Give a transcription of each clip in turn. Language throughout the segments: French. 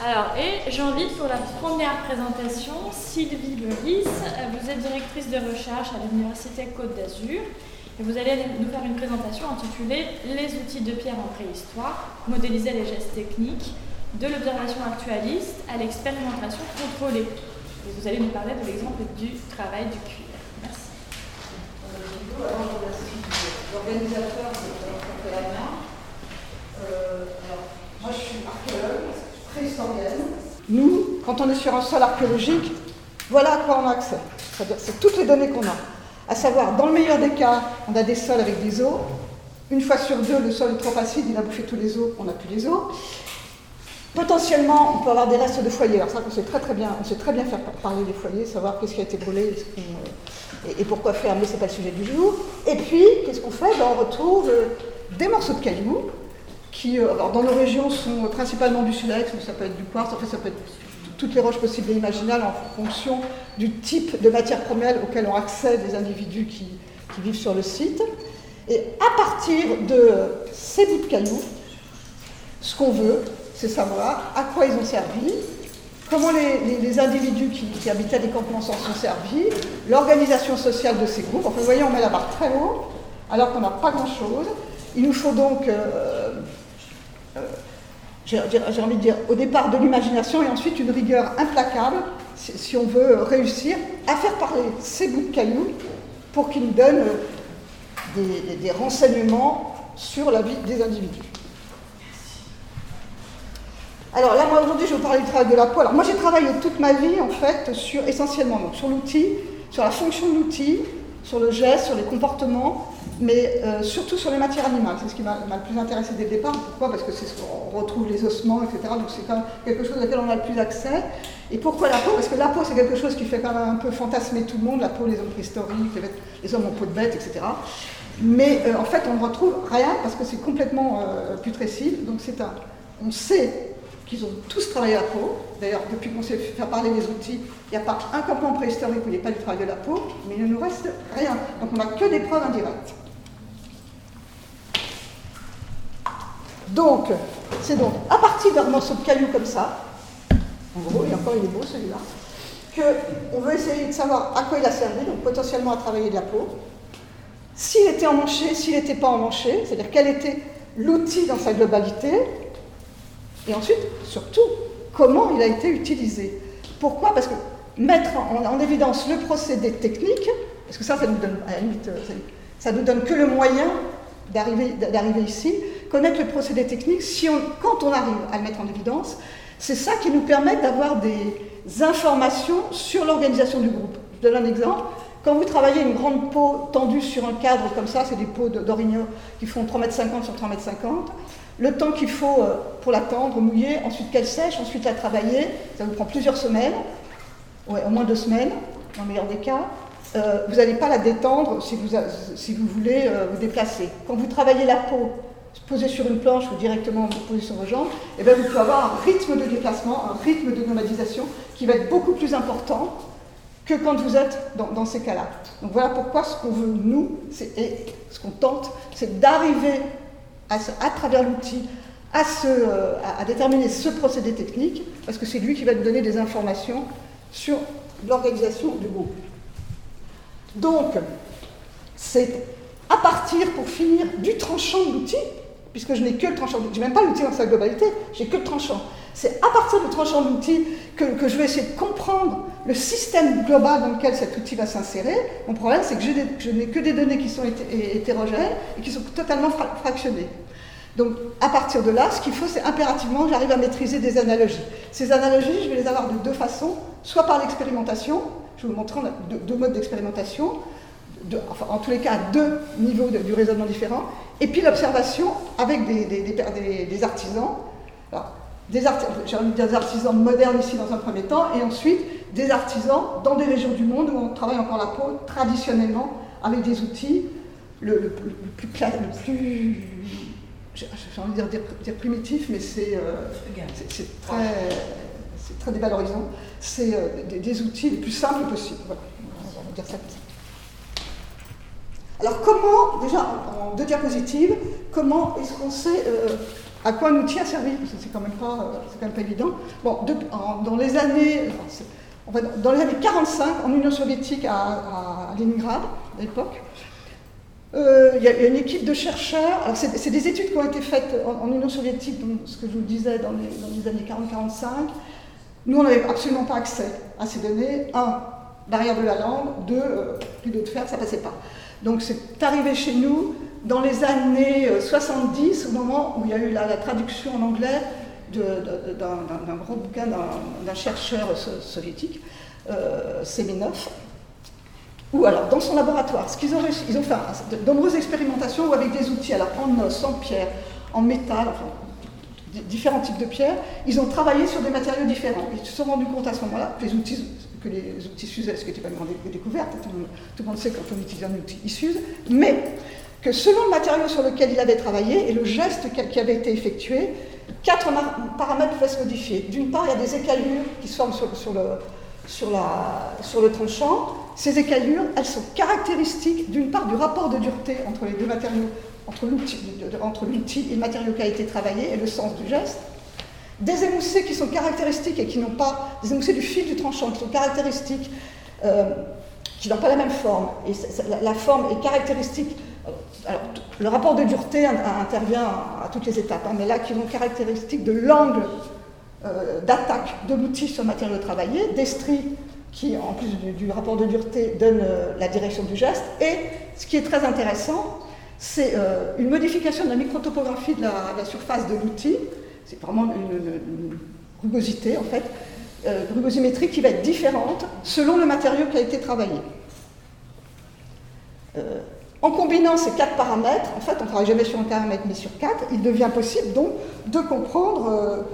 Alors, et j'invite pour la première présentation Sylvie Beris. Vous êtes directrice de recherche à l'Université Côte d'Azur et vous allez nous faire une présentation intitulée « Les outils de Pierre en préhistoire, modéliser les gestes techniques, de l'observation actualiste à l'expérimentation contrôlée ». Et vous allez nous parler de l'exemple du travail du cuir. Merci. Alors, je remercie l'organisateur de rencontrer la main. Moi, je suis archéologue, préhistorienne. Nous, quand on est sur un sol archéologique, voilà à quoi on a accès. C'est-à-dire, c'est toutes les données qu'on a. À savoir, dans le meilleur des cas, on a des sols avec des os. Une fois sur deux, le sol est trop acide, il a bouffé tous les os, on n'a plus les os. Potentiellement, on peut avoir des restes de foyers. Alors ça, on sait très bien faire parler des foyers, savoir qu'est-ce qui a été brûlé et pourquoi faire, mais ce n'est pas le sujet du jour. Et puis, qu'est-ce qu'on fait? On retrouve des morceaux de cailloux qui, alors, dans nos régions, sont principalement du silex, mais ça peut être du quartz, en fait, ça peut être toutes les roches possibles et imaginables en fonction du type de matière première auquel ont accès des individus qui vivent sur le site. Et à partir de ces bouts de cailloux, ce qu'on veut, c'est savoir à quoi ils ont servi, comment les individus qui habitaient les campements s'en sont servis, l'organisation sociale de ces groupes. Enfin, vous voyez, on met la barre très haut, alors qu'on n'a pas grand-chose. Il nous faut donc, j'ai envie de dire, au départ de l'imagination et ensuite une rigueur implacable, si on veut réussir à faire parler ces bouts de cailloux pour qu'ils nous donnent des renseignements sur la vie des individus. Alors là, moi aujourd'hui, je vais vous parler du travail de la peau. Alors moi, j'ai travaillé toute ma vie, en fait, essentiellement sur l'outil, sur la fonction de l'outil, sur le geste, sur les comportements, mais surtout sur les matières animales. C'est ce qui m'a le plus intéressé dès le départ. Pourquoi? Parce que c'est ce qu'on retrouve les ossements, etc. Donc c'est quand même quelque chose auquel on a le plus accès. Et pourquoi la peau? Parce que la peau, c'est quelque chose qui fait quand même un peu fantasmer tout le monde. La peau, les hommes préhistoriques, les hommes en peau de bête, etc. Mais en fait, on ne retrouve rien parce que c'est complètement putrécide. Donc on sait qu'ils ont tous travaillé la peau. D'ailleurs, depuis qu'on sait faire parler les outils, il n'y a pas un campement préhistorique où il n'y ait pas du travail de la peau, mais il ne nous reste rien. Donc on n'a que des preuves indirectes. Donc, c'est donc à partir d'un morceau de caillou comme ça, en gros, et encore il est beau celui-là, qu'on veut essayer de savoir à quoi il a servi, donc potentiellement à travailler de la peau, s'il était emmanché, s'il n'était pas emmanché, c'est-à-dire quel était l'outil dans sa globalité, et ensuite, surtout, comment il a été utilisé. Pourquoi? Parce que mettre en évidence le procédé technique, parce que ça nous donne, à la limite, ça nous donne que le moyen d'arriver ici, connaître le procédé technique, quand on arrive à le mettre en évidence, c'est ça qui nous permet d'avoir des informations sur l'organisation du groupe. Je donne un exemple. Quand vous travaillez une grande peau tendue sur un cadre comme ça, c'est des peaux d'orignaux qui font 3,50 m sur 3,50 m, le temps qu'il faut pour la tendre, mouiller, ensuite qu'elle sèche, ensuite la travailler, ça vous prend plusieurs semaines, au moins 2 semaines, dans le meilleur des cas. Vous n'allez pas la détendre si vous voulez vous déplacer. Quand vous travaillez la peau, posée sur une planche ou directement posée sur vos jambes, eh bien vous pouvez avoir un rythme de déplacement, un rythme de nomadisation qui va être beaucoup plus important que quand vous êtes dans ces cas-là. Donc voilà pourquoi ce qu'on veut, nous, et ce qu'on tente, c'est d'arriver à travers l'outil à déterminer ce procédé technique, parce que c'est lui qui va nous donner des informations sur l'organisation du groupe. Donc, c'est à partir, pour finir, du tranchant de l'outil, puisque je n'ai que le tranchant, je n'ai même pas l'outil dans sa globalité, j'ai que le tranchant. C'est à partir du tranchant de l'outil que je vais essayer de comprendre le système global dans lequel cet outil va s'insérer. Mon problème, c'est que je n'ai que des données qui sont hétérogènes et qui sont totalement fractionnées. Donc, à partir de là, ce qu'il faut, c'est impérativement que j'arrive à maîtriser des analogies. Ces analogies, je vais les avoir de 2 façons, soit par l'expérimentation, je vais vous montrer deux modes d'expérimentation, en tous les cas, 2 niveaux du raisonnement différents, et puis l'observation avec des artisans. Alors, j'ai envie de dire des artisans modernes ici dans un premier temps, et ensuite des artisans dans des régions du monde où on travaille encore la peau traditionnellement avec des outils le plus j'ai envie de dire primitif, mais c'est très dévalorisant. C'est des outils les plus simples possibles. Voilà, on va dire ça comme ça. Alors comment, déjà en 2 diapositives, comment est-ce qu'on sait à quoi un outil a servi, parce que c'est quand même pas évident. Bon, dans les années 45, en Union soviétique, à Leningrad, à l'époque, il y a une équipe de chercheurs. Alors c'est des études qui ont été faites en Union soviétique, donc ce que je vous disais dans les années 40-45. Nous, on n'avait absolument pas accès à ces données. Un, barrière de la langue. Deux, rideau de fer, ça passait pas. Donc c'est arrivé chez nous dans les années 70, au moment où il y a eu la traduction en anglais d'un gros bouquin d'un chercheur soviétique, Semenov. Ou alors, dans son laboratoire, ce qu'ils ont réussi, ils ont fait de nombreuses expérimentations où avec des outils, alors en os, en pierre, en métal, enfin, différents types de pierres, ils ont travaillé sur des matériaux différents. Ils se sont rendus compte à ce moment-là que les outils s'usaient, ce qui n'était pas une grande découverte, tout le monde sait quand on utilise un outil, ils s'usent, mais que selon le matériau sur lequel il avait travaillé et le geste qui avait été effectué, 4 paramètres pouvaient se modifier. D'une part, il y a des écaillures qui se forment sur le tranchant. Ces écaillures, elles sont caractéristiques d'une part du rapport de dureté entre les deux matériaux, entre l'outil et le matériau qui a été travaillé et le sens du geste. Des émoussés qui sont caractéristiques et qui n'ont pas, des émoussés du fil du tranchant qui sont caractéristiques, qui n'ont pas la même forme. Et la forme est caractéristique. Alors, le rapport de dureté intervient à toutes les étapes, mais là, qui sont caractéristiques de l'angle d'attaque de l'outil sur le matériau travaillé, des stries qui, en plus du rapport de dureté, donnent la direction du geste. Et ce qui est très intéressant, c'est une modification de la microtopographie de la surface de l'outil. C'est vraiment une rugosité, en fait, rugosimétrie qui va être différente selon le matériau qui a été travaillé. En combinant ces 4 paramètres, en fait, on ne travaille jamais sur un paramètre mais sur 4, il devient possible donc de comprendre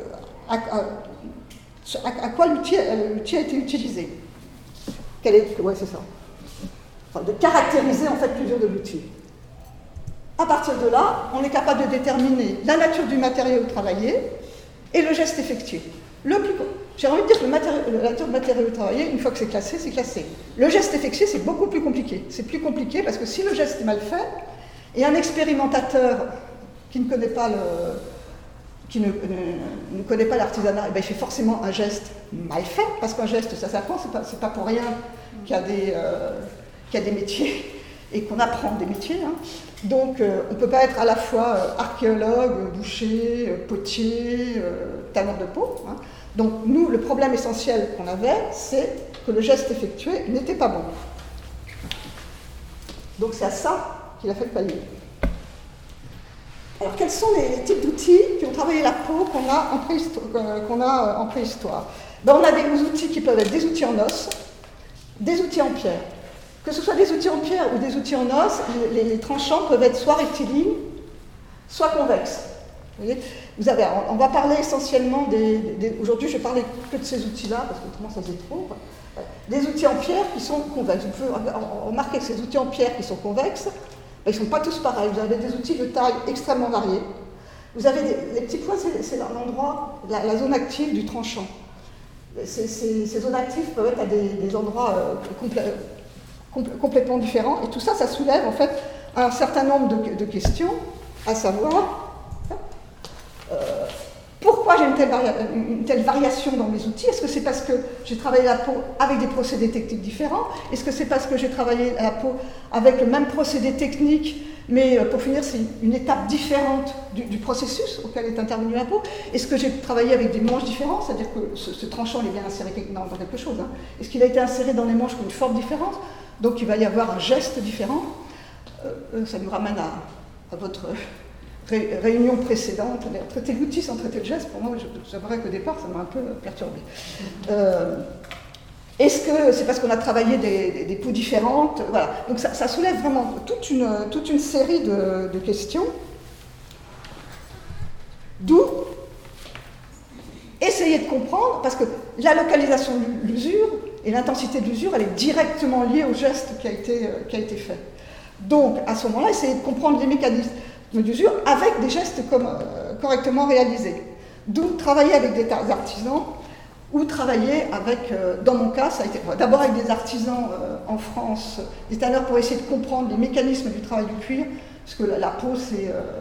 à quoi l'outil a été utilisé. Ouais, c'est ça. Enfin, de caractériser en fait l'usure de l'outil. À partir de là, on est capable de déterminer la nature du matériau travaillé et le geste effectué. J'ai envie de dire que la nature du matériau travaillé, une fois que c'est classé, c'est classé. Le geste effectué, c'est beaucoup plus compliqué. C'est plus compliqué parce que si le geste est mal fait, et un expérimentateur qui ne connaît pas ne connaît pas l'artisanat, il fait forcément un geste mal fait, parce qu'un geste, ça s'apprend, c'est pas pour rien qu'il y a des métiers et qu'on apprend des métiers. Hein. Donc on ne peut pas être à la fois archéologue, boucher, potier, tanneur de peau. Hein. Donc nous, le problème essentiel qu'on avait, c'est que le geste effectué n'était pas bon. Donc c'est à ça qu'il a fait le palier. Alors, quels sont les types d'outils qui ont travaillé la peau qu'on a en préhistoire? On a des outils qui peuvent être des outils en os, des outils en pierre. Que ce soit des outils en pierre ou des outils en os, les tranchants peuvent être soit rectilignes, soit convexes. Vous voyez, on va parler essentiellement aujourd'hui, je vais parler que de ces outils-là, parce qu'autrement ça faisait trop. Des outils en pierre qui sont convexes. Vous pouvez remarquer que ces outils en pierre qui sont convexes, ils ne sont pas tous pareils. Vous avez des outils de taille extrêmement variée. Vous avez les petits points, c'est l'endroit, la zone active du tranchant. Ces zones actives peuvent être à des endroits complètement différents. Et tout ça, ça soulève en fait un certain nombre de questions, à savoir pourquoi j'ai une telle variation dans mes outils? Est-ce que c'est parce que j'ai travaillé la peau avec des procédés techniques différents? Est-ce que c'est parce que j'ai travaillé la peau avec le même procédé technique, mais pour finir, c'est une étape différente du processus auquel est intervenue la peau? Est-ce que j'ai travaillé avec des manches différentes? C'est-à-dire que ce tranchant, il est bien inséré dans quelque chose. Hein. Est-ce qu'il a été inséré dans les manches qui ont une forme différente? Donc il va y avoir un geste différent. Ça nous ramène à votre réunion précédente, traiter l'outil sans traiter le geste, pour moi, j'avouerais qu'au départ, ça m'a un peu perturbé. Est-ce que c'est parce qu'on a travaillé des peaux différentes? Voilà. Donc ça soulève vraiment toute une série de questions, d'où essayer de comprendre, parce que la localisation de l'usure et l'intensité de l'usure, elle est directement liée au geste qui a été fait. Donc, à ce moment-là, essayer de comprendre les mécanismes d'usure avec des gestes correctement réalisés. D'où travailler avec des artisans ou travailler avec, dans mon cas, ça a été d'abord avec des artisans en France, des tanneurs pour essayer de comprendre les mécanismes du travail du cuir, parce que la peau,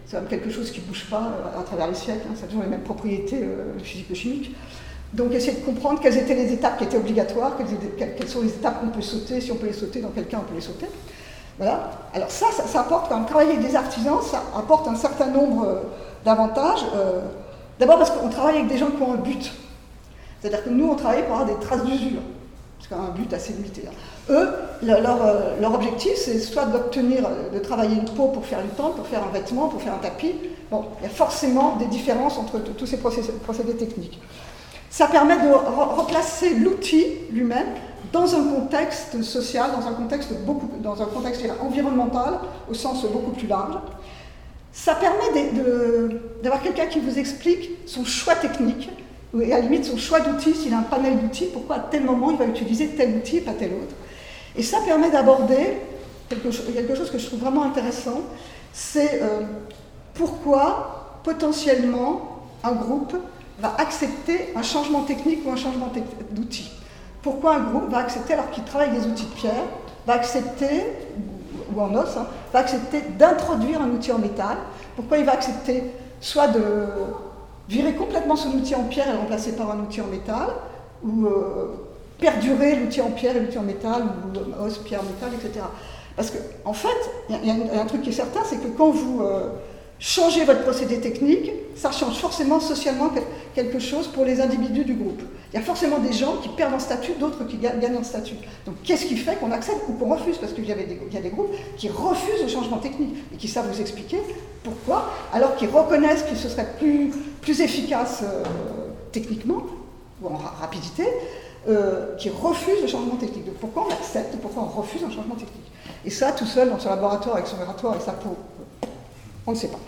c'est même quelque chose qui ne bouge pas à travers les siècles, ça a toujours les mêmes propriétés physico-chimiques. Donc essayer de comprendre quelles étaient les étapes qui étaient obligatoires, quelles sont les étapes qu'on peut sauter, si on peut les sauter, dans quel cas on peut les sauter. Voilà. Alors ça apporte, quand on travaille avec des artisans, ça apporte un certain nombre d'avantages. D'abord parce qu'on travaille avec des gens qui ont un but. C'est-à-dire que nous, on travaille pour avoir des traces d'usure, parce qu'on a un but assez limité. Eux, leur objectif, c'est soit de travailler une peau pour faire une tente, pour faire un vêtement, pour faire un tapis. Bon, il y a forcément des différences entre tous ces procédés techniques. Ça permet de replacer l'outil lui-même dans un contexte social, dans un contexte environnemental, au sens beaucoup plus large. Ça permet d'avoir quelqu'un qui vous explique son choix technique, et à la limite son choix d'outils, s'il a un panel d'outils, pourquoi à tel moment il va utiliser tel outil et pas tel autre. Et ça permet d'aborder quelque chose que je trouve vraiment intéressant, c'est pourquoi potentiellement un groupe va accepter un changement technique ou un changement d'outil. Pourquoi un groupe va accepter, alors qu'il travaille avec des outils de pierre, va accepter, ou en os, va accepter d'introduire un outil en métal. Pourquoi il va accepter soit de virer complètement son outil en pierre et le remplacer par un outil en métal, ou perdurer l'outil en pierre et l'outil en métal, ou os, pierre, métal, etc. Parce qu'en fait, il y a un truc qui est certain, c'est que quand vous changez votre procédé technique, ça change forcément socialement quelque chose pour les individus du groupe. Il y a forcément des gens qui perdent en statut, d'autres qui gagnent en statut. Donc qu'est-ce qui fait qu'on accepte ou qu'on refuse? Parce qu'il y a des groupes qui refusent le changement technique et qui savent vous expliquer pourquoi, alors qu'ils reconnaissent que ce serait plus efficace techniquement, ou en rapidité, qui refusent le changement technique. Donc pourquoi on accepte, pourquoi on refuse un changement technique? Et ça, tout seul, dans son laboratoire, avec son laboratoire et sa peau, on ne sait pas.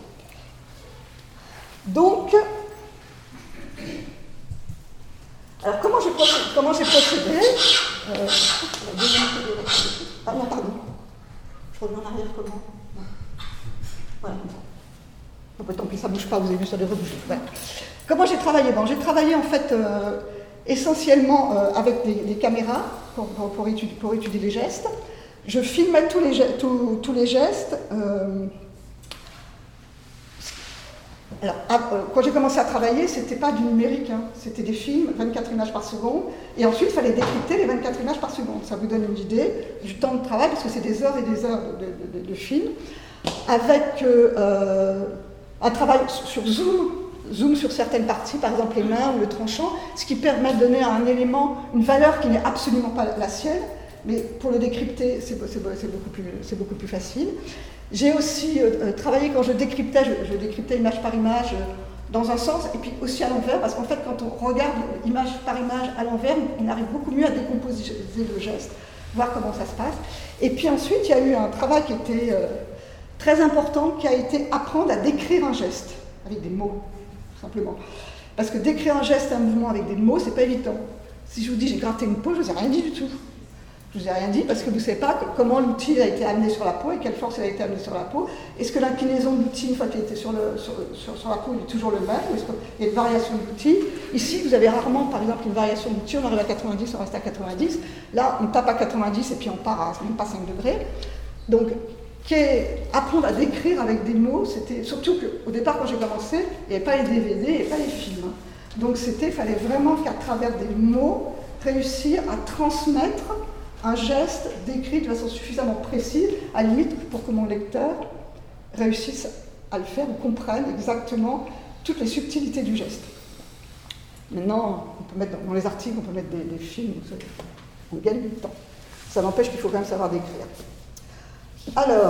Donc, alors comment j'ai procédé Ah non, pardon. Je reviens en arrière comment Voilà. Donc, tant pis, ça ne bouge pas, vous avez vu, ça devrait bouger. Ouais. Comment j'ai travaillé? Bon, j'ai travaillé en fait essentiellement avec des caméras pour étudier les gestes. Je filmais tous les gestes. Alors, quand j'ai commencé à travailler, c'était pas du numérique, c'était des films, 24 images par seconde, et ensuite il fallait décrypter les 24 images par seconde. Ça vous donne une idée du temps de travail, parce que c'est des heures et des heures de film, avec un travail sur zoom sur certaines parties, par exemple les mains ou le tranchant, ce qui permet de donner à un élément une valeur qui n'est absolument pas la sienne, mais pour le décrypter, c'est beaucoup plus facile. J'ai aussi travaillé quand je décryptais image par image dans un sens, et puis aussi à l'envers, parce qu'en fait, quand on regarde image par image à l'envers, on arrive beaucoup mieux à décomposer le geste, voir comment ça se passe. Et puis ensuite, il y a eu un travail qui était très important, qui a été apprendre à décrire un geste, avec des mots, tout simplement. Parce que décrire un geste, un mouvement avec des mots, c'est pas évident. Si je vous dis j'ai gratté une peau, je ne vous ai rien dit du tout. Je ne vous ai rien dit parce que vous ne savez pas comment l'outil a été amené sur la peau et quelle force il a été amené sur la peau. Est-ce que l'inclinaison de l'outil, une fois qu'il était sur la peau, il est toujours le même? Est-ce qu'il y a une variation de l'outil? Ici, vous avez rarement, par exemple, une variation de l'outil, on arrive à 90, on reste à 90. Là, on tape à 90 et puis on part à même pas 5 degrés. Donc, apprendre à décrire avec des mots, c'était surtout qu'au départ, quand j'ai commencé, il n'y avait pas les DVD, il n'y avait pas les films. Donc, il fallait vraiment qu'à travers des mots, réussir à transmettre un geste décrit de façon suffisamment précise, à la limite pour que mon lecteur réussisse à le faire ou comprenne exactement toutes les subtilités du geste. Maintenant, on peut mettre dans les articles, on peut mettre des films, on gagne du temps. Ça n'empêche qu'il faut quand même savoir décrire. Alors,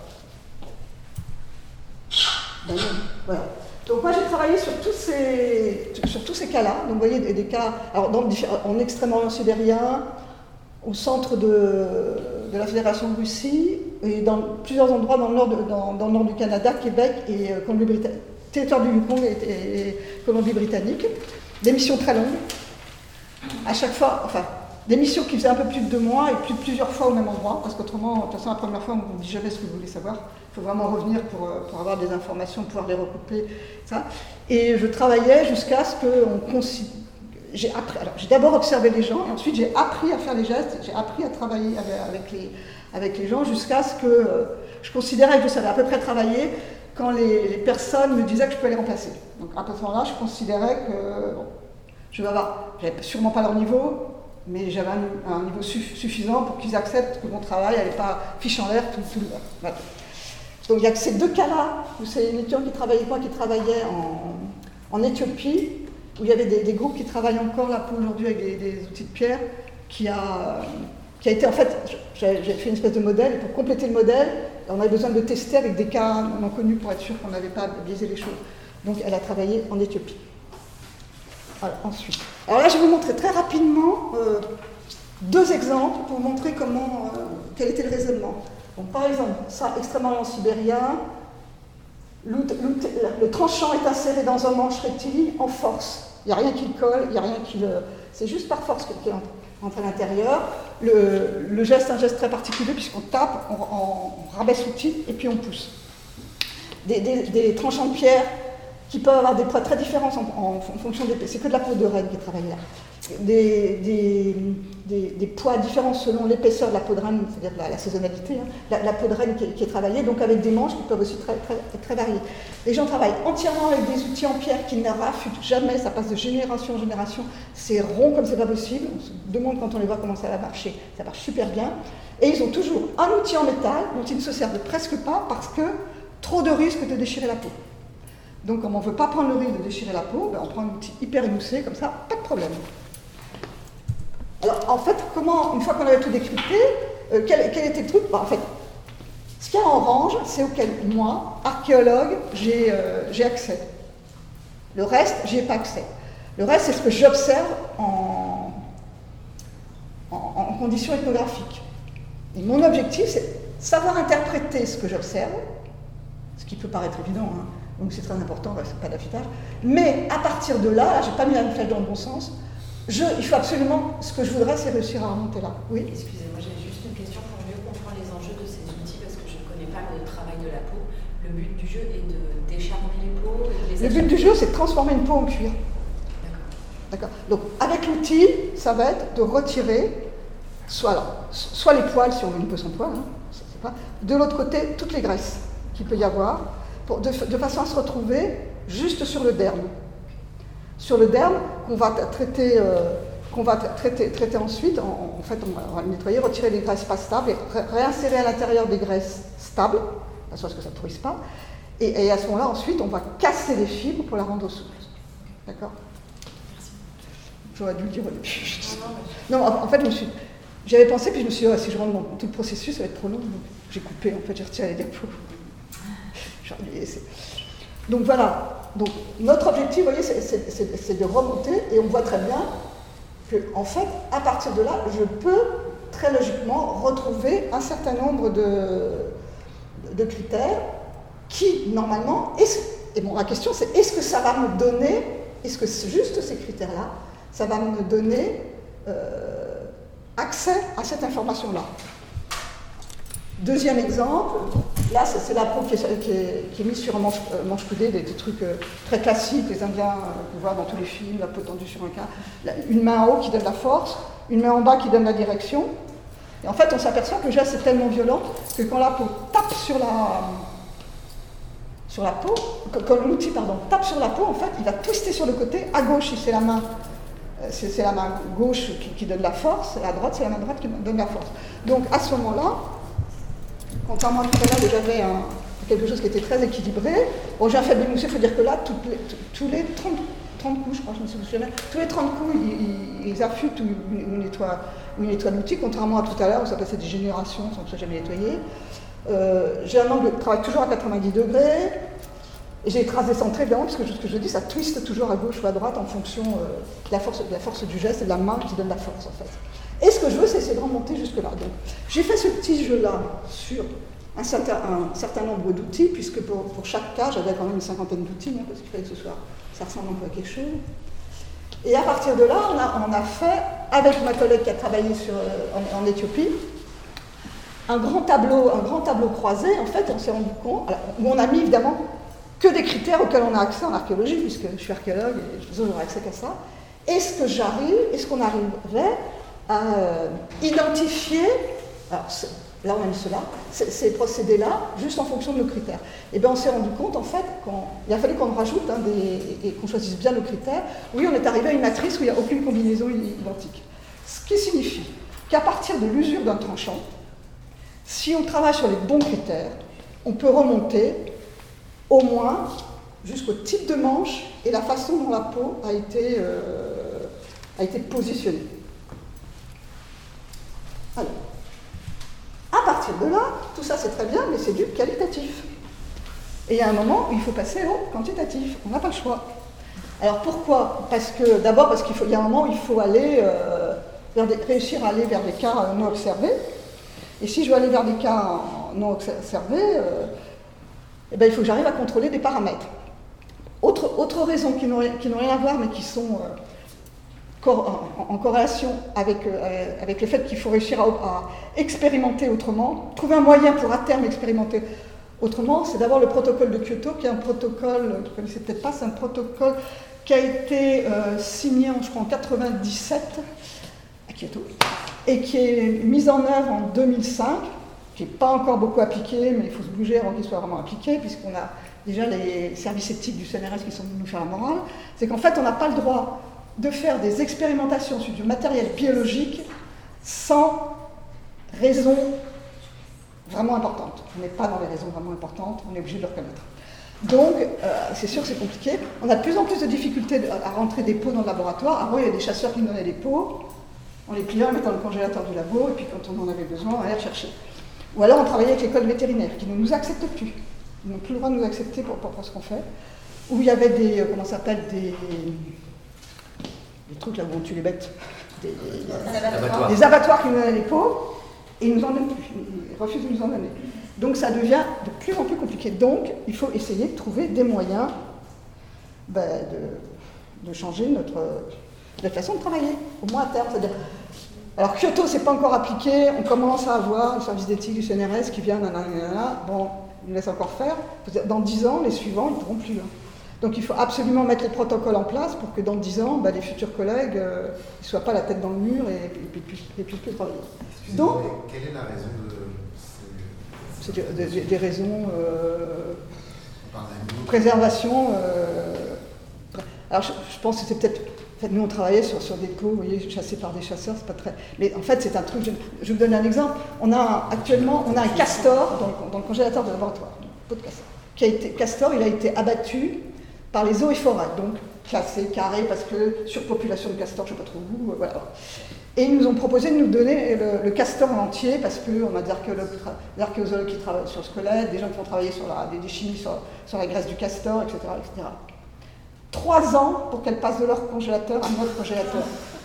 voilà. Donc moi j'ai travaillé sur tous ces cas-là. Donc vous voyez des cas en Extrême-Orient sibérien, au centre de la Fédération de Russie, et dans plusieurs endroits dans le nord du Canada, Québec et Colombie-Britannique, territoire du Yukon et Colombie-Britannique. Des missions très longues, à chaque fois, des missions qui faisaient un peu plus de 2 mois et plusieurs fois au même endroit, parce qu'autrement, de toute façon, la première fois, on ne dit jamais ce que vous voulez savoir. Il faut vraiment revenir pour avoir des informations, pouvoir les recouper, ça. Et je travaillais jusqu'à ce qu'on considère. J'ai d'abord observé les gens, et ensuite j'ai appris à faire les gestes, j'ai appris à travailler avec les gens jusqu'à ce que je considérais que je savais à peu près travailler. quand les personnes me disaient que je pouvais les remplacer. Donc à ce moment-là, je considérais que j'avais sûrement pas leur niveau, mais j'avais un niveau suffisant pour qu'ils acceptent que mon travail n'allait pas fiche en l'air tout le long. Voilà. Donc il y a que ces deux cas-là, où c'est une étudiante qui travaillait avec moi, qui travaillait en Éthiopie, où il y avait des groupes qui travaillent encore là pour aujourd'hui avec des outils de pierre, qui a été en fait, j'ai fait une espèce de modèle, et pour compléter le modèle, on avait besoin de le tester avec des cas non connus pour être sûr qu'on n'avait pas biaisé les choses. Donc elle a travaillé en Éthiopie. Alors, ensuite. Alors là, je vais vous montrer très rapidement deux exemples pour vous montrer quel était le raisonnement. Donc, par exemple, ça, Extrême-Orient sibérien, le tranchant est inséré dans un manche rectiligne en force. Il n'y a rien qui le colle, il n'y a rien qui le... C'est juste par force qu'il entre à l'intérieur. Le geste est un geste très particulier puisqu'on tape, on rabaisse l'outil et puis on pousse. Des tranchants de pierre qui peuvent avoir des poids très différents en fonction des... C'est que de la peau de renne qui est travaillée là. Des poids différents selon l'épaisseur de la peau de renne, c'est-à-dire la saisonnalité, hein, la peau de renne qui est travaillée, donc avec des manches qui peuvent aussi très varier. Les gens travaillent entièrement avec des outils en pierre qui ne rafutent jamais, ça passe de génération en génération, c'est rond comme c'est pas possible, on se demande quand on les voit comment ça va marcher, ça marche super bien, et ils ont toujours un outil en métal dont ils ne se servent presque pas parce que trop de risques de déchirer la peau. Donc comme on ne veut pas prendre le risque de déchirer la peau, on prend un outil hyper émoussé, comme ça, pas de problème. Alors, en fait, une fois qu'on avait tout décrypté, quel était le truc ? En fait, ce qu'il y a en orange, c'est auquel moi, archéologue, j'ai accès. Le reste, j'y ai pas accès. Le reste, c'est ce que j'observe en conditions ethnographiques. Et mon objectif, c'est savoir interpréter ce que j'observe, ce qui peut paraître évident, hein, donc c'est très important, c'est pas d'affûtage, mais à partir de là, j'ai pas mis la flèche dans le bon sens, il faut absolument, ce que je voudrais, c'est réussir à remonter là. Oui. Excusez-moi, j'ai juste une question pour mieux comprendre les enjeux de ces outils, parce que je ne connais pas le travail de la peau. Le but du jeu est de décharner les peaux et de les... Le but du jeu, c'est de transformer une peau en cuir. D'accord. Donc, avec l'outil, ça va être de retirer, soit les poils, si on veut une peau sans poils, hein, de l'autre côté, toutes les graisses qu'il peut y avoir, de façon à se retrouver juste sur le derme. Sur le derme, qu'on va traiter ensuite, en fait, on va le nettoyer, retirer les graisses pas stables et réinsérer à l'intérieur des graisses stables, de façon à ce que ça ne pourrisse pas. Et à ce moment-là, ensuite, on va casser les fibres pour la rendre souple. D'accord ? Merci. J'aurais dû le dire au début. Non, en fait, j'avais pensé, puis je me suis dit, si je rentre dans tout le processus, ça va être trop long. Donc j'ai coupé, en fait, j'ai retiré les diapos. Donc voilà. Donc notre objectif, vous voyez, c'est de remonter, et on voit très bien que, en fait, à partir de là, je peux très logiquement retrouver un certain nombre de critères qui, normalement, et bon, la question c'est, est-ce que ça va me donner, est-ce que juste ces critères-là, ça va me donner accès à cette information-là? Deuxième exemple, là c'est la peau qui est mise sur un manche coudé, des trucs très classiques, les Indiens qu'on voit dans tous les films, la peau tendue sur un cas, une main en haut qui donne la force, une main en bas qui donne la direction. Et en fait, on s'aperçoit que le geste est tellement violent que quand la peau tape sur la peau, quand l'outil tape sur la peau, en fait, il va twister sur le côté. À gauche, si c'est la main gauche qui donne la force, et à droite, c'est la main droite qui donne la force. Donc à ce moment-là, contrairement à tout à l'heure, j'avais quelque chose qui était très équilibré. Bon, j'ai un faible émoussé, il faut dire que là, tous les 30 coups, je crois, je me souviens, tous les 30 coups, ils affûtent ou ils nettoient l'outil, contrairement à tout à l'heure où ça passait des générations sans que ça soit jamais nettoyé. J'ai un angle de travail toujours à 90 degrés, et j'ai les traces décentrées, évidemment, parce que ce que je dis, ça twiste toujours à gauche ou à droite en fonction de la force du geste et de la main qui donne la force, en fait. Et ce que je veux, c'est essayer de remonter jusque-là. Donc, j'ai fait ce petit jeu-là sur un certain nombre d'outils, puisque pour chaque cas, j'avais quand même une cinquantaine d'outils, parce qu'il fallait que ça ressemble un peu à quelque chose. Et à partir de là, on a fait, avec ma collègue qui a travaillé en Éthiopie, un grand tableau croisé, en fait, on s'est rendu compte, où on a mis évidemment que des critères auxquels on a accès en archéologie, puisque je suis archéologue et je n'aurai accès qu'à ça. Est-ce qu'on arriverait à identifier, alors là on a mis cela, ces procédés-là, juste en fonction de nos critères. Et bien on s'est rendu compte, en fait, il a fallu qu'on rajoute et qu'on choisisse bien nos critères. Oui, on est arrivé à une matrice où il n'y a aucune combinaison identique. Ce qui signifie qu'à partir de l'usure d'un tranchant, si on travaille sur les bons critères, on peut remonter au moins jusqu'au type de manche et la façon dont la peau a été positionnée. Alors, à partir de là, tout ça c'est très bien, mais c'est du qualitatif. Et il y a un moment où il faut passer au quantitatif. On n'a pas le choix. Alors pourquoi ? D'abord parce qu'il y a un moment où il faut aller réussir à aller vers des cas non observés. Et si je veux aller vers des cas non observés, il faut que j'arrive à contrôler des paramètres. Autre raison qui n'ont rien à voir, mais qui sont en corrélation avec le fait qu'il faut réussir à expérimenter autrement, trouver un moyen pour à terme expérimenter autrement, c'est d'abord le protocole de Kyoto, qui est un protocole, vous ne connaissez peut-être pas, c'est un protocole qui a été signé, je crois, en 1997 à Kyoto, et qui est mis en œuvre en 2005, qui n'est pas encore beaucoup appliqué, mais il faut se bouger avant qu'il soit vraiment appliqué, puisqu'on a déjà les services éthiques du CNRS qui sont venus nous faire la morale. C'est qu'en fait, on n'a pas le droit de faire des expérimentations sur du matériel biologique sans raison vraiment importante. On n'est pas dans les raisons vraiment importantes, on est obligé de le reconnaître. Donc, c'est sûr que c'est compliqué. On a de plus en plus de difficultés à rentrer des pots dans le laboratoire. Avant, il y avait des chasseurs qui nous donnaient des pots, on les pliait, on les mettait dans le congélateur du labo, et puis quand on en avait besoin, on allait rechercher. Ou alors on travaillait avec l'école vétérinaire, qui ne nous accepte plus. Ils n'ont plus le droit de nous accepter pour ce qu'on fait. Où il y avait des trucs là où on tue les bêtes, des abattoirs qui nous donnaient les pots, et ils ne nous en donnent plus, ils refusent de nous en donner. Donc ça devient de plus en plus compliqué. Donc il faut essayer de trouver des moyens de changer notre façon de travailler, au moins à terme. C'est-à-dire, alors Kyoto, c'est pas encore appliqué, on commence à avoir le service d'éthique du CNRS qui vient, bon, il nous laisse encore faire. Dans 10 ans, les suivants, ils ne pourront plus. Donc il faut absolument mettre les protocoles en place pour que dans 10 ans, les futurs collègues ne soient pas la tête dans le mur et puissent plus travailler. Donc, quelle est la raison c'est des raisons préservation. Alors je pense que c'est peut-être... En fait, nous on travaillait sur des pots, vous voyez, chassés par des chasseurs, c'est pas très... Mais en fait c'est un truc, je vous donne un exemple. Actuellement, on a un castor dans le congélateur de laboratoire, un pot de castor. Castor, il a été abattu par les eaux et forêts, donc classé, carré, parce que surpopulation de castors, je ne sais pas trop où, voilà. Et ils nous ont proposé de nous donner le castor en entier, parce qu'on a des archéologues qui travaillent sur le squelette, des gens qui vont travailler sur des chimies sur la graisse du castor, etc., etc. 3 ans pour qu'elles passent de leur congélateur à notre congélateur.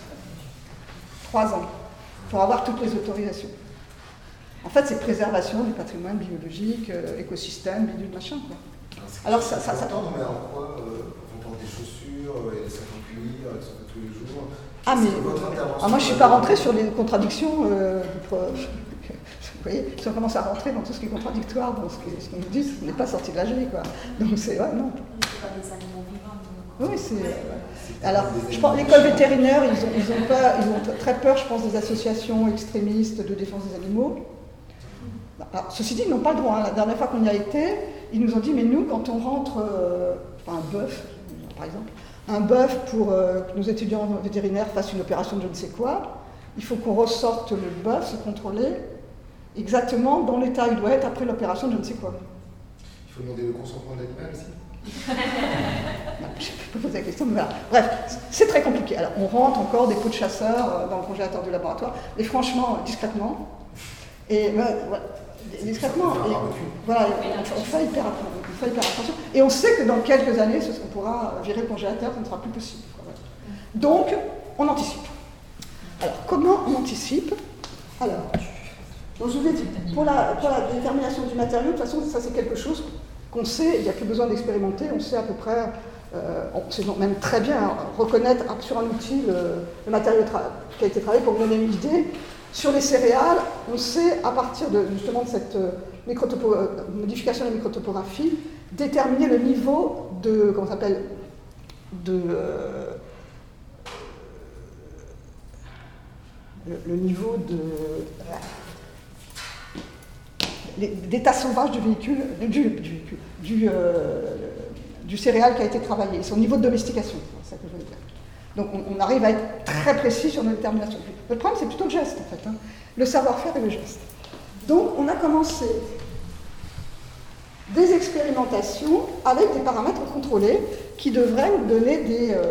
3 ans pour avoir toutes les autorisations. En fait, c'est préservation du patrimoine biologique, écosystème, bidule, machin, quoi. Alors ça mais en quoi on porte des chaussures, il y a des sacs en cuir, ils sont faits tous les jours. Ah mais moi je ne suis pas rentrée sur les contradictions vous voyez, si on commence à rentrer dans tout ce qui est contradictoire, dans ce qu'on nous dit, on n'est pas sorti de la gelée, quoi. Donc c'est non. C'est pas des animaux vivants. Oui, c'est. Alors, je pense l'école vétérinaire, ils ont très peur, je pense, des associations extrémistes de défense des animaux. Alors, ceci dit, ils n'ont pas le droit. La dernière fois qu'on y a été, ils nous ont dit, mais nous, quand on rentre, un bœuf, par exemple, un bœuf pour que nos étudiants vétérinaires fassent une opération de je ne sais quoi, il faut qu'on ressorte le bœuf, se contrôler exactement dans l'état où il doit être après l'opération de je ne sais quoi. Il faut demander le consentement de l'animal aussi. Je peux poser la question, mais voilà. Bref, c'est très compliqué. Alors, on rentre encore des pots de chasseurs dans le congélateur du laboratoire, mais franchement, discrètement. Et voilà, discrètement. Et, voilà, on fait hyper attention. Et on sait que dans quelques années, on pourra virer le congélateur, ça ne sera plus possible. Donc, on anticipe. Alors, comment on anticipe ? Alors, donc je vous ai dit, pour la détermination du matériau, de toute façon, ça c'est quelque chose qu'on sait, il n'y a plus besoin d'expérimenter, on sait à peu près, on sait même très bien reconnaître sur un outil le matériau qui a été travaillé. Pour vous donner une idée, sur les céréales, on sait à partir justement de cette modification de la microtopographie, déterminer le niveau de, comment ça s'appelle, le niveau de... d'état sauvage du véhicule, du céréal qui a été travaillé, son niveau de domestication, c'est ça que je veux dire. Donc on arrive à être très précis sur nos déterminations. Le problème, c'est plutôt le geste, en fait, hein. Le savoir-faire et le geste. Donc on a commencé des expérimentations avec des paramètres contrôlés qui devraient nous donner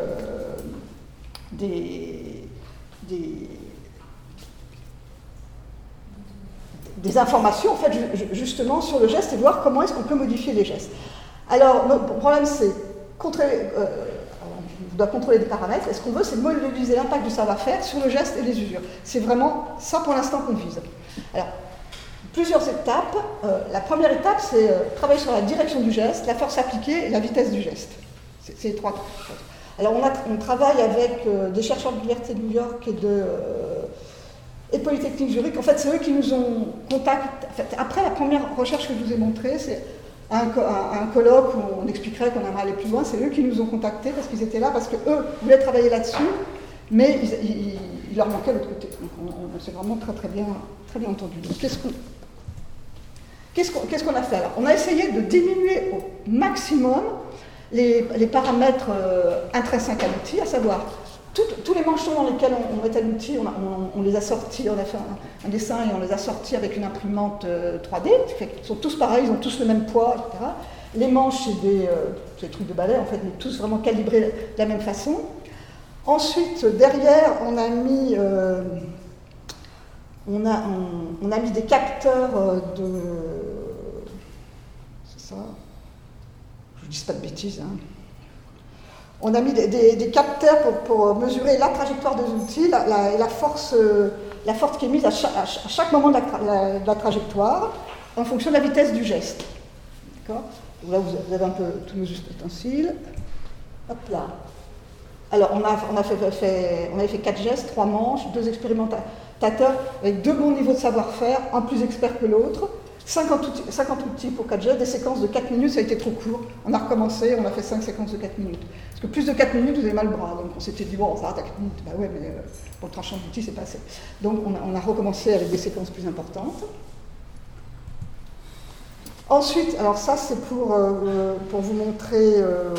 des informations, en fait, justement, sur le geste et voir comment est-ce qu'on peut modifier les gestes. Alors, le problème, c'est on doit contrôler des paramètres. Et ce qu'on veut, c'est modéliser l'impact du savoir-faire sur le geste et les usures. C'est vraiment ça, pour l'instant, qu'on vise. Alors, plusieurs étapes. La première étape, c'est travailler sur la direction du geste, la force appliquée et la vitesse du geste. C'est les trois choses. Alors, on travaille avec des chercheurs de l'Université de New York et Polytechnique Zurich. En fait, c'est eux qui nous ont contactés. En fait, après la première recherche que je vous ai montrée, c'est un colloque où on expliquerait qu'on aimerait aller plus loin. C'est eux qui nous ont contactés parce qu'ils étaient là, parce qu'eux voulaient travailler là-dessus, mais il leur manquait l'autre côté. Donc on s'est vraiment très bien entendu. Donc qu'est-ce qu'on a fait alors? On a essayé de diminuer au maximum les paramètres intrinsèques à l'outil, à savoir tous les manchons dans lesquels on mettait l'outil, on les a sortis, on a fait un dessin et on les a sortis avec une imprimante 3D, ils sont tous pareils, ils ont tous le même poids, etc. Les manches, c'est des trucs de balai, en fait, mais tous vraiment calibrés de la même façon. Ensuite, derrière, on a mis des capteurs c'est ça, je ne dis pas de bêtises, hein. On a mis des capteurs pour mesurer la trajectoire des outils, la force qui est mise à chaque moment de la trajectoire en fonction de la vitesse du geste. D'accord ? Là, vous avez un peu tous nos ustensiles. Hop là. Alors, on avait fait 4 gestes, 3 manches, 2 expérimentateurs avec 2 bons niveaux de savoir-faire, un plus expert que l'autre. 50 outils pour 4 gestes, des séquences de 4 minutes, ça a été trop court. On a recommencé, on a fait 5 séquences de 4 minutes. Parce que plus de 4 minutes, vous avez mal le bras. Donc on s'était dit, bon, on s'arrête à 4 minutes. Bah ouais, mais pour le tranchant d'outils, c'est pas assez. Donc on a recommencé avec des séquences plus importantes. Ensuite, alors ça, c'est pour vous montrer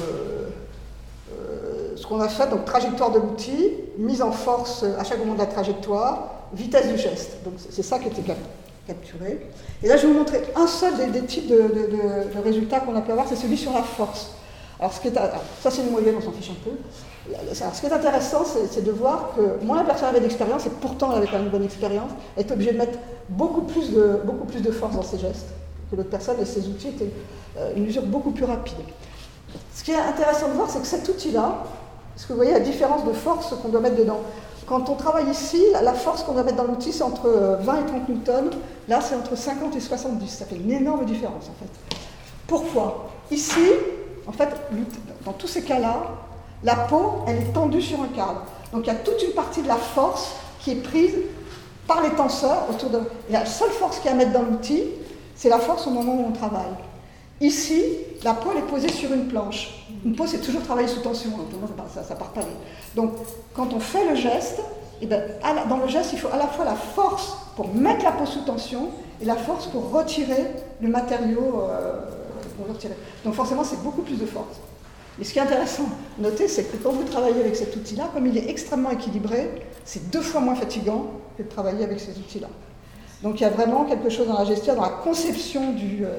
ce qu'on a fait. Donc trajectoire de l'outil, mise en force à chaque moment de la trajectoire, vitesse du geste. Donc c'est ça qui était capturé. Et là, je vais vous montrer un seul des types de résultats qu'on a pu avoir, c'est celui sur la force. Alors, ça, c'est une moyenne, on s'en fiche un peu. Alors, ce qui est intéressant, c'est de voir que moins la personne avait d'expérience, et pourtant elle avait quand même une bonne expérience, elle était obligée de mettre beaucoup plus de force dans ses gestes que l'autre personne, et ses outils étaient une mesure beaucoup plus rapide. Ce qui est intéressant de voir, c'est que cet outil-là, parce que vous voyez la différence de force qu'on doit mettre dedans. Quand on travaille ici, la force qu'on doit mettre dans l'outil, c'est entre 20 et 30 newtons. Là, c'est entre 50 et 70. Ça fait une énorme différence, en fait. Pourquoi? Ici, en fait, dans tous ces cas-là, la peau, elle est tendue sur un cadre. Donc, il y a toute une partie de la force qui est prise par les tenseurs autour de... Et la seule force qu'il y a à mettre dans l'outil, c'est la force au moment où on travaille. Ici, la peau, elle est posée sur une planche. Une peau, c'est toujours travailler sous tension. Ça part pas vite. Donc, quand on fait le geste, eh bien, dans le geste, il faut à la fois la force pour mettre la peau sous tension et la force pour retirer le matériau. Donc, forcément, c'est beaucoup plus de force. Mais ce qui est intéressant à noter, c'est que quand vous travaillez avec cet outil-là, comme il est extrêmement équilibré, c'est 2 fois moins fatigant que de travailler avec ces outils-là. Donc, il y a vraiment quelque chose dans la gestion, dans la conception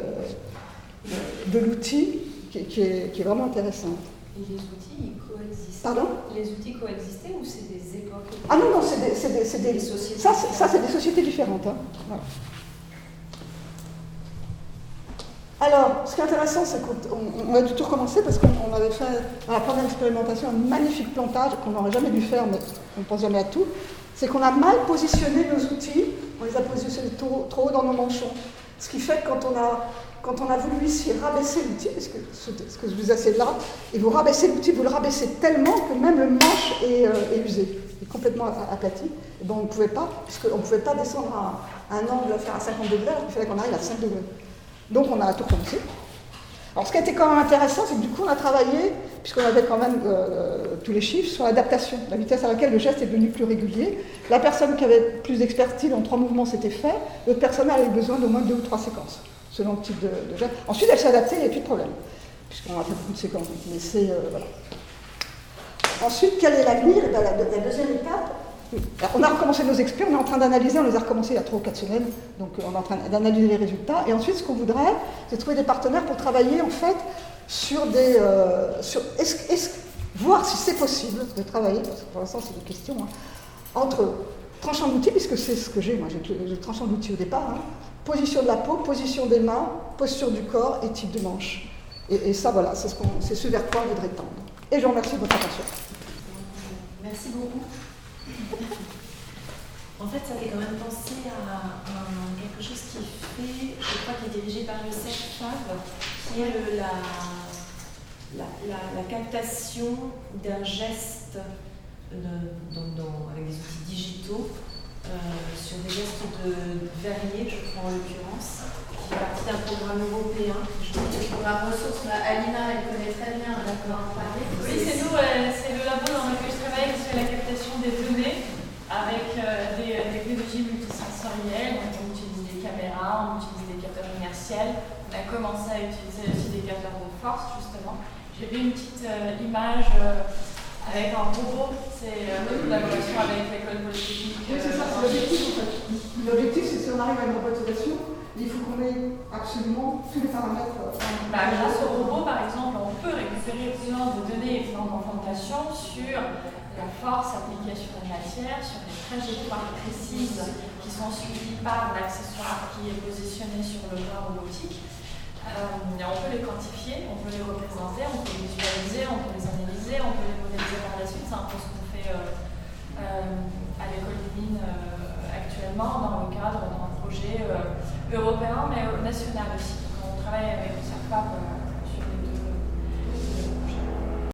de l'outil qui est vraiment intéressante. Et les outils, ils coexistent? Pardon? Les outils coexistaient ou c'est des époques? Ah non, c'est des sociétés. Ça, c'est des sociétés différentes. Hein. Voilà. Alors, ce qui est intéressant, c'est qu'on a tout recommencé parce qu'on avait fait, dans la première expérimentation, un magnifique plantage qu'on n'aurait jamais dû faire, mais on ne pense jamais à tout. C'est qu'on a mal positionné nos outils, on les a positionnés trop haut dans nos manchons. Ce qui fait que quand on a voulu ici rabaisser l'outil, parce que ce que je vous ai là, et vous rabaissez l'outil, vous le rabaissez tellement que même le manche est usé, est complètement aplati. Et bon, on ne pouvait pas, puisqu'on ne pouvait pas descendre à un angle, faire à 50 degrés, alors qu'il fallait qu'on arrive à 5 degrés. Donc on a tout recommencé. Alors ce qui a été quand même intéressant, c'est que du coup on a travaillé, puisqu'on avait quand même tous les chiffres, sur l'adaptation, la vitesse à laquelle le geste est devenu plus régulier. La personne qui avait plus d'expertise en 3 mouvements s'était fait, l'autre personne avait besoin d'au moins 2 ou 3 séquences, selon le type de geste. Ensuite elle s'est adaptée, il n'y a plus de problème, puisqu'on a fait beaucoup de séquences. Mais c'est, voilà. Ensuite, quel est l'avenir? La deuxième étape, alors, on a recommencé nos expériences, on est en train d'analyser, on les a recommencés il y a 3 ou 4 semaines, donc on est en train d'analyser les résultats. Et ensuite, ce qu'on voudrait, c'est trouver des partenaires pour travailler en fait sur des. Voir si c'est possible de travailler, parce que pour l'instant c'est des questions, entre tranchant d'outils, puisque c'est ce que j'ai, moi j'ai le tranchant d'outils au départ, position de la peau, position des mains, posture du corps et type de manche. Et ça, voilà, c'est ce vers quoi on voudrait tendre. Et je vous remercie de votre attention. Merci beaucoup. En fait, ça fait quand même penser à quelque chose qui est fait, je crois, qui est dirigé par le CERFAV, qui est la captation d'un geste avec des outils digitaux sur des gestes de verrier, je crois en l'occurrence, qui fait partie d'un programme européen. Le programme ressources, Alina, elle connaît très bien, d'accord, en parler. Oui, c'est nous, c'est le labo dans lequel je travaille qui fait la captation des données avec des technologies multisensorielles. Donc on utilise des caméras, on utilise des capteurs inertiels. On a commencé à utiliser aussi des capteurs de force, justement. J'ai vu une petite image avec un robot, c'est notre collaboration avec l'école polytechnique. Oui, c'est ça, c'est l'objectif en fait. L'objectif, c'est si on arrive à une robotisation, il faut qu'on ait absolument tous les paramètres. Grâce au robot, par exemple, on peut récupérer plein de données et plein d'informations sur la force appliquée sur la matière, sur les trajectoires précises qui sont suivies par l'accessoire qui est positionné sur le bras robotique. On peut les quantifier, on peut les représenter, on peut les visualiser, on peut les analyser, on peut les modéliser par la suite. C'est un peu ce qu'on fait à l'école des mines actuellement dans le cadre d'un projet européen mais national aussi. Donc, on travaille